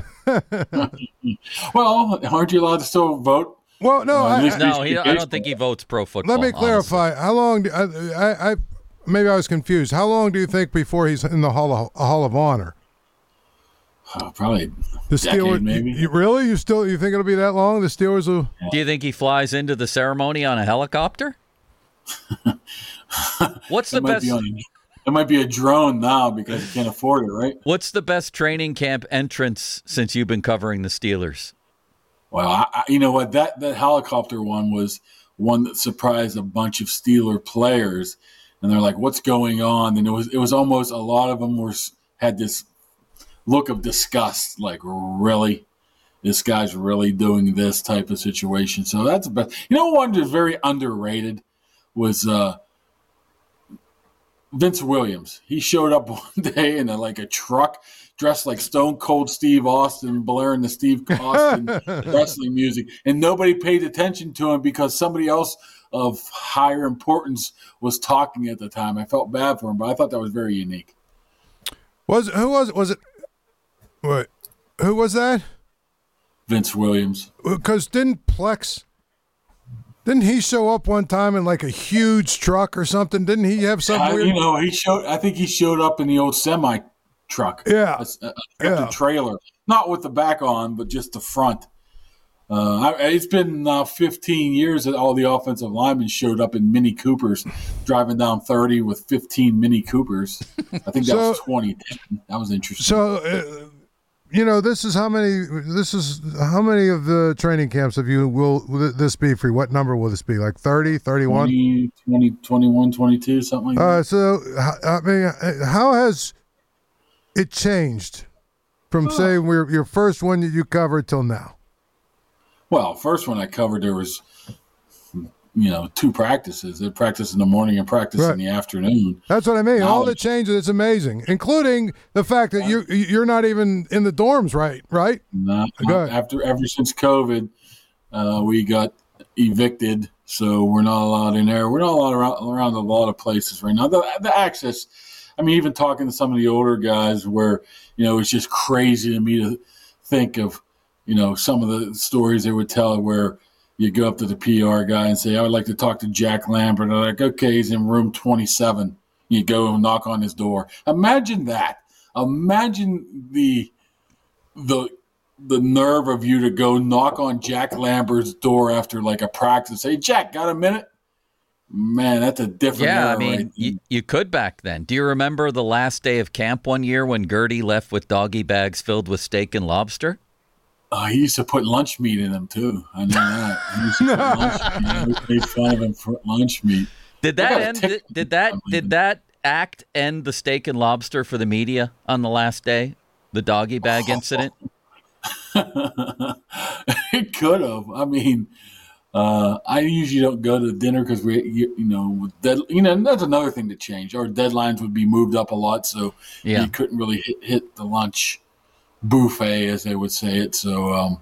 Well, aren't you allowed to still vote? Well, no, uh, I, least, no, he, I don't think he votes pro football. Let me clarify. Honestly. How long? Do, I, I, I maybe I was confused. How long do you think before he's in the Hall of Hall of Honor? Oh, probably the decade, Steelers. Maybe. You, really? You still? You think it'll be that long? The Steelers will. Do you think he flies into the ceremony on a helicopter? What's the best? It might be a drone now because he can't afford it, right? What's the best training camp entrance since you've been covering the Steelers? Well, I, I, you know what? That that helicopter one was one that surprised a bunch of Steeler players, and they're like, "What's going on?" And it was it was almost a lot of them were had this look of disgust, like, "Really, this guy's really doing this type of situation." So that's the best. You know, one that's very underrated was uh, Vince Williams. He showed up one day in a, like a truck, dressed like Stone Cold Steve Austin, blaring the Steve Austin wrestling music, and nobody paid attention to him because somebody else of higher importance was talking at the time. I felt bad for him, but I thought that was very unique. Was who was it? Was it? What? Who was that? Vince Williams. Because didn't Plex? Didn't he show up one time in like a huge truck or something? Didn't he have some Uh, weird? you know, he showed. I think he showed up in the old semi truck. Yeah, a, a, yeah. a trailer, not with the back on, but just the front. Uh, I, it's been now fifteen years that all the offensive linemen showed up in Mini Coopers, driving down thirty with fifteen Mini Coopers. I think that So- was twenty ten. That was interesting. So, uh, you know, this is how many. This is how many of the training camps have you will, will this be for? What number will this be? Like thirty, thirty-one? twenty, twenty, twenty-one, twenty-two, something like Uh, that. so, h- I mean, uh, how has it changed from say we're, your first one that you covered till now? Well, first one I covered, there was, you know, two practices. They practice in the morning and practice Right. in the afternoon. That's what I mean. Now All the it's- changes, it's amazing, including the fact that you you're not even in the dorms, right? Right? Not, Go ahead. after ever since COVID, uh, we got evicted, so we're not allowed in there. We're not allowed around, around a lot of places right now. The, the access, I mean, even talking to some of the older guys, where you know it's just crazy to me to think of, you know, some of the stories they would tell where you go up to the P R guy and say, "I would like to talk to Jack Lambert." They're like, "Okay, he's in room twenty-seven." You go and knock on his door. Imagine that. Imagine the the the nerve of you to go knock on Jack Lambert's door after like a practice. Hey, Jack, got a minute? Man, that's a different Yeah, era, I mean, right? you, you could back then. Do you remember the last day of camp one year when Gertie left with doggy bags filled with steak and lobster? Uh, he used to put lunch meat in them too. I know that. He used to put lunch meat. We made fun of him for lunch meat. Did I that got a end? tick- Did, did that did that act end the steak and lobster for the media on the last day? The doggy bag incident. It could have. I mean, uh, I usually don't go to dinner because we, you, you know, with dead, you know, and that's another thing to change. Our deadlines would be moved up a lot, so Yeah. you couldn't really hit, hit the lunch buffet, as they would say it. So, um,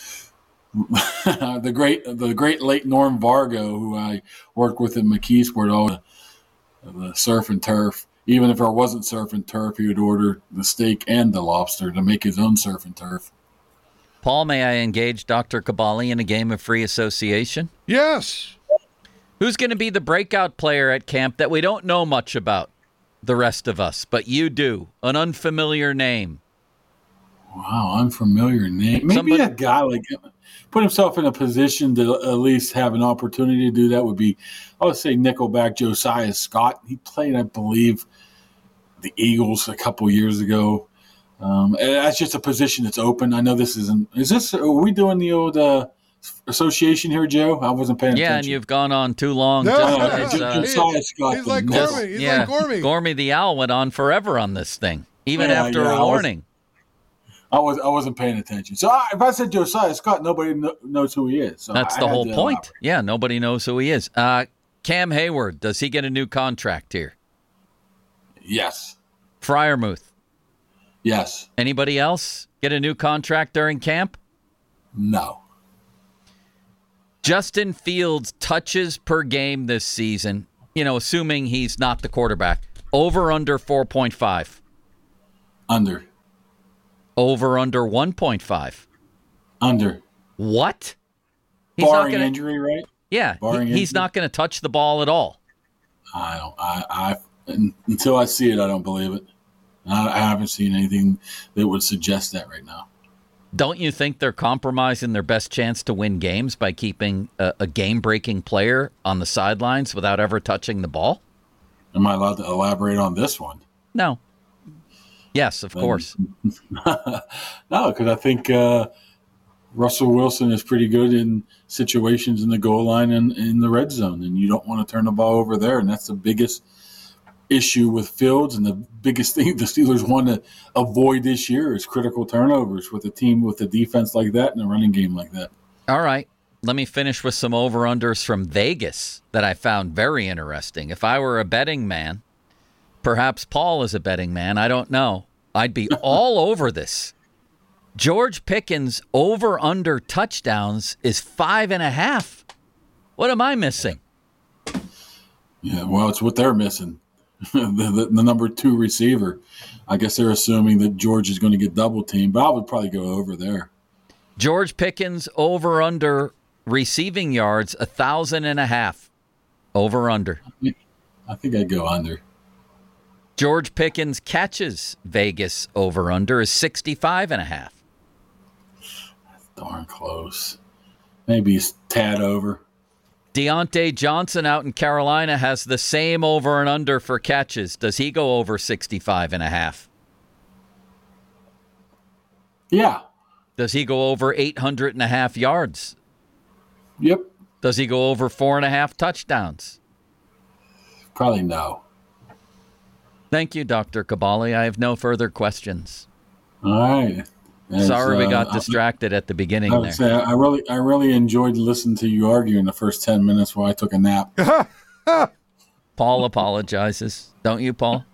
the great, the great late Norm Vargo, who I worked with in McKeesport, all the, the surf and turf. Even if there wasn't surf and turf, he would order the steak and the lobster to make his own surf and turf. Paul, may I engage Doctor Kabali in a game of free association? Yes. Who's going to be the breakout player at camp that we don't know much about, the rest of us, but you do? An unfamiliar name. Wow, unfamiliar name. Maybe Somebody- a guy like put himself in a position to at least have an opportunity to do that would be, I would say, Nickelback Josiah Scott. He played, I believe, the Eagles a couple years ago. Um, and that's just a position that's open. I know this isn't. Is this? Are we doing the old uh, association here, Joe? I wasn't paying Yeah, and attention. you've gone on too long. No, Just Uh, as, J- uh, Josiah Scott. He's like Yes. Gormy. He's yeah, like Gormy. Gormy the Owl went on forever on this thing, even Yeah, after yeah, I a was- warning. I was I wasn't paying attention. So I, if I said Josiah Scott, nobody kn- knows who he is. So That's I the had whole to point. elaborate. Yeah, nobody knows who he is. Uh, Cam Hayward, does he get a new contract here? Yes. Fryermuth, Yes. anybody else get a new contract during camp? No. Justin Fields touches per game this season, you know, assuming he's not the quarterback, over under four point five. Under. Over under one point five. Under. What? He's Barring gonna, injury, right? Yeah, barring he- he's injury. not going to touch the ball at all. I don't. I. I. Until I see it, I don't believe it. I, I haven't seen anything that would suggest that right now. Don't you think they're compromising their best chance to win games by keeping a, a game-breaking player on the sidelines without ever touching the ball? Am I allowed to elaborate on this one? No. Yes, of course. No, because I think uh, Russell Wilson is pretty good in situations in the goal line and in the red zone, and you don't want to turn the ball over there, and that's the biggest issue with Fields, and the biggest thing the Steelers want to avoid this year is critical turnovers with a team with a defense like that and a running game like that. All right. Let me finish with some over-unders from Vegas that I found very interesting. If I were a betting man, Perhaps Paul is a betting man. I don't know. I'd be all over this. George Pickens over-under touchdowns is five and a half. What am I missing? Yeah, well, it's what they're missing. the, the, the number two receiver. I guess they're assuming that George is going to get double teamed, but I would probably go over there. George Pickens over-under receiving yards, a thousand and a half. Over-under. I think I'd go under. George Pickens catches Vegas over-under is sixty-five and a half. Darn close. Maybe it's tad over. Deontay Johnson out in Carolina has the same over and under for catches. Does he go over sixty-five and a half? Yeah. Does he go over eight hundred and a half yards? Yep. Does he go over four and a half touchdowns? Probably no. Thank you, Doctor Kabali. I have no further questions. All right. As, Sorry we uh, got distracted at the beginning I would there. say I really, I really enjoyed listening to you argue in the first ten minutes while I took a nap. Paul apologizes. Don't you, Paul?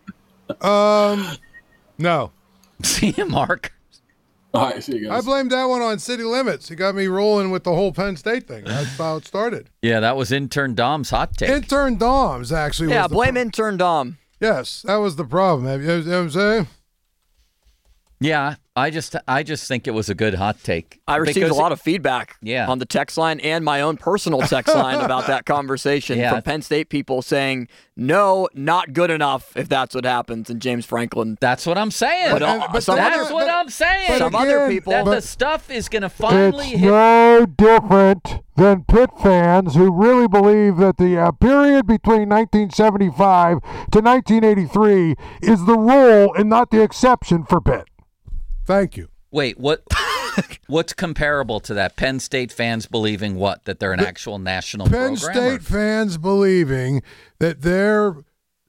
Um, no. See you, Mark. All right, see you guys. I blamed that one on City Limits. He got me rolling with the whole Penn State thing. That's how it started. Yeah, that was intern Dom's hot take. Intern Dom's actually. Yeah, was the blame pro- intern Dom. Yes, that was the problem. Have you, you know what I'm saying? Yeah, I just I just think it was a good hot take. I received Because a lot of feedback Yeah. on the text line and my own personal text line about that conversation Yeah. from Penn State people saying, no, not good enough if that's what happens. And James Franklin. That's what I'm saying. But, uh, but some the- That's other, what but- I'm saying. some again, other people. that but- the stuff is going to finally It's hit. no different than Pitt fans who really believe that the uh, period between nineteen seventy-five to nineteen eighty-three is the rule and not the exception for Pitt. Thank you. Wait, what? What's comparable to that? Penn State fans believing what? That they're an actual national Penn program? State or- fans believing that they're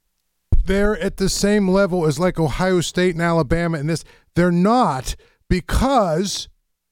they're at the same level as like Ohio State and Alabama and this. They're not, because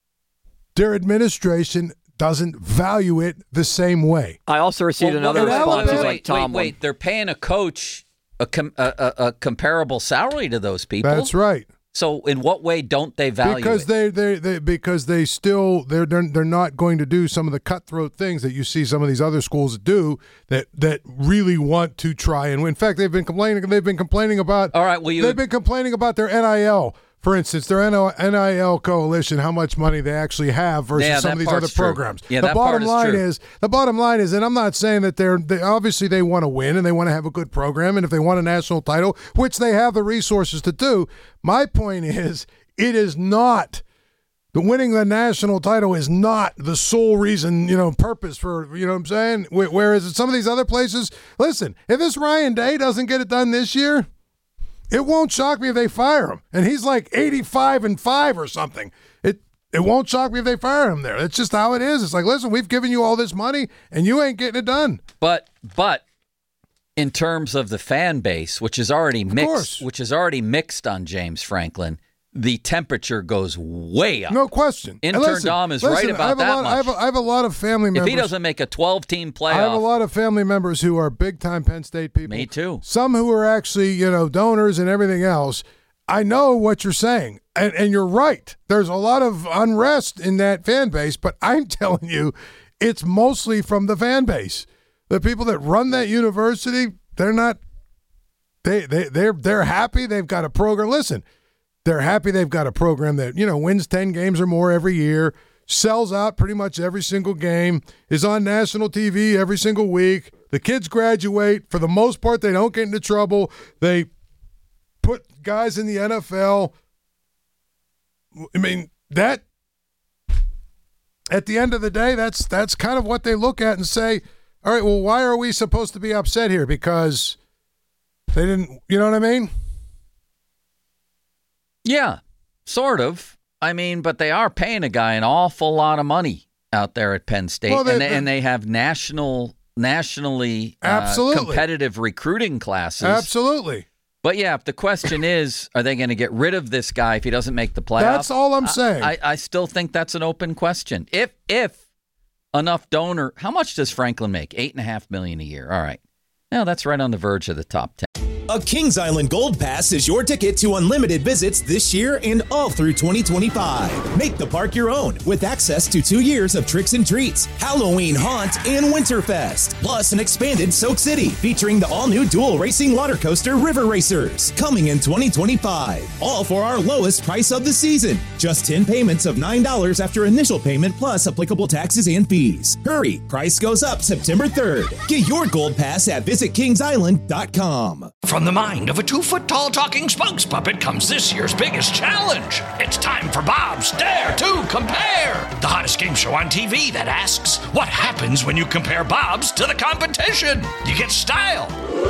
their administration doesn't value it the same way. I also received Well, another wait, wait, response wait, is wait, like Tom. wait, wait. They're paying a coach a, com- a, a, a comparable salary to those people. That's right. So in what way don't they value Because it? they, they they because they still they're, they're they're not going to do some of the cutthroat things that you see some of these other schools do that that really want to try and win. In fact, they've been complaining they've been complaining about All right, well, you they've been complaining about their N I L. For instance, their N I L coalition, how much money they actually have versus Yeah, some that of these other part's true. programs. Yeah, the that bottom part is line true. is the bottom line is, and I'm not saying that they're they, obviously they want to win and they want to have a good program, and if they want a national title, which they have the resources to do. My point is, it is not the winning the national title is not the sole reason, you know, purpose for, you know what I'm saying? Wh- Whereas in some of these other places, listen, if this Ryan Day doesn't get it done this year, it won't shock me if they fire him. And he's like eighty-five and five or something. It it won't shock me if they fire him there. It's just how it is. It's like, listen, we've given you all this money and you ain't getting it done. But but in terms of the fan base, which is already mixed, course. which is already mixed on James Franklin, the temperature goes way up. No question. And Intern listen, Dom is listen, right I about have a that lot, much. I have, a, I have a lot of family if members. he doesn't make a twelve-team playoff, I have a lot of family members who are big-time Penn State people. Me too. Some who are actually, you know, donors and everything else. I know what you're saying, and, and you're right. There's a lot of unrest in that fan base, but I'm telling you, it's mostly from the fan base. The people that run that university, they're not. They they they're they're happy. They've got a program. Listen, they're happy. They've got a program that, you know, wins ten games or more every year, sells out pretty much every single game, is on national T V every single week. The kids graduate. For the most part, they don't get into trouble. They put guys in the N F L. I mean, that at the end of the day, that's that's kind of what they look at and say, all right, well, why are we supposed to be upset here? Because they didn't, you know what I mean? Yeah, sort of. I mean, but they are paying a guy an awful lot of money out there at Penn State, Well, they- and, they, they- and they have national, nationally uh, Absolutely. competitive recruiting classes. Absolutely. But yeah, if the question is, are they going to get rid of this guy if he doesn't make the playoffs? That's all I'm I- saying. I, I still think that's an open question. If if enough donor, how much does Franklin make? Eight and a half million a year. All right, now that's right on the verge of the top ten. A Kings Island Gold Pass is your ticket to unlimited visits this year and all through twenty twenty-five. Make the park your own with access to two years of tricks and treats, Halloween Haunt, and Winterfest. Plus an expanded Soak City featuring the all-new dual racing water coaster River Racers coming in twenty twenty-five. All for our lowest price of the season. Just ten payments of nine dollars after initial payment plus applicable taxes and fees. Hurry, price goes up September third. Get your Gold Pass at visit kings island dot com. From the mind of a two-foot-tall talking spokes puppet comes this year's biggest challenge. It's time for Bob's Dare to Compare, the hottest game show on T V that asks, what happens when you compare Bob's to the competition? You get style.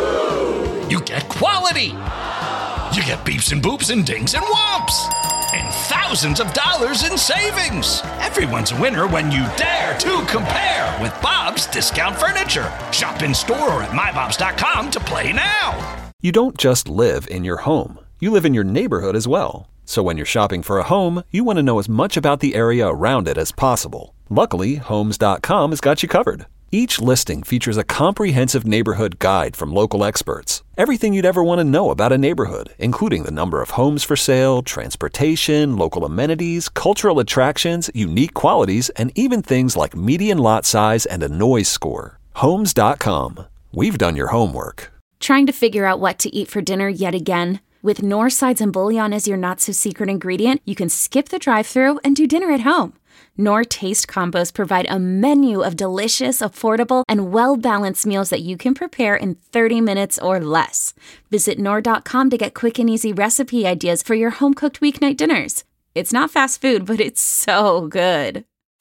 You get quality. You get beeps and boops and dings and whomps. And thousands of dollars in savings. Everyone's a winner when you dare to compare with Bob's Discount Furniture. Shop in store or at my bobs dot com to play now. You don't just live in your home. You live in your neighborhood as well. So when you're shopping for a home, you want to know as much about the area around it as possible. Luckily, homes dot com has got you covered. Each listing features a comprehensive neighborhood guide from local experts. Everything you'd ever want to know about a neighborhood, including the number of homes for sale, transportation, local amenities, cultural attractions, unique qualities, and even things like median lot size and a noise score. homes dot com. We've done your homework. Trying to figure out what to eat for dinner yet again? With Knorr sides and bouillon as your not-so-secret ingredient, you can skip the drive-thru and do dinner at home. Knorr Taste Combos provide a menu of delicious, affordable, and well-balanced meals that you can prepare in thirty minutes or less. Visit Knorr dot com to get quick and easy recipe ideas for your home-cooked weeknight dinners. It's not fast food, but it's so good.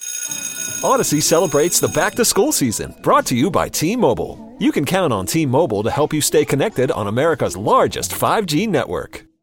Odyssey celebrates the back-to-school season, brought to you by T-Mobile. You can count on T-Mobile to help you stay connected on America's largest five G network.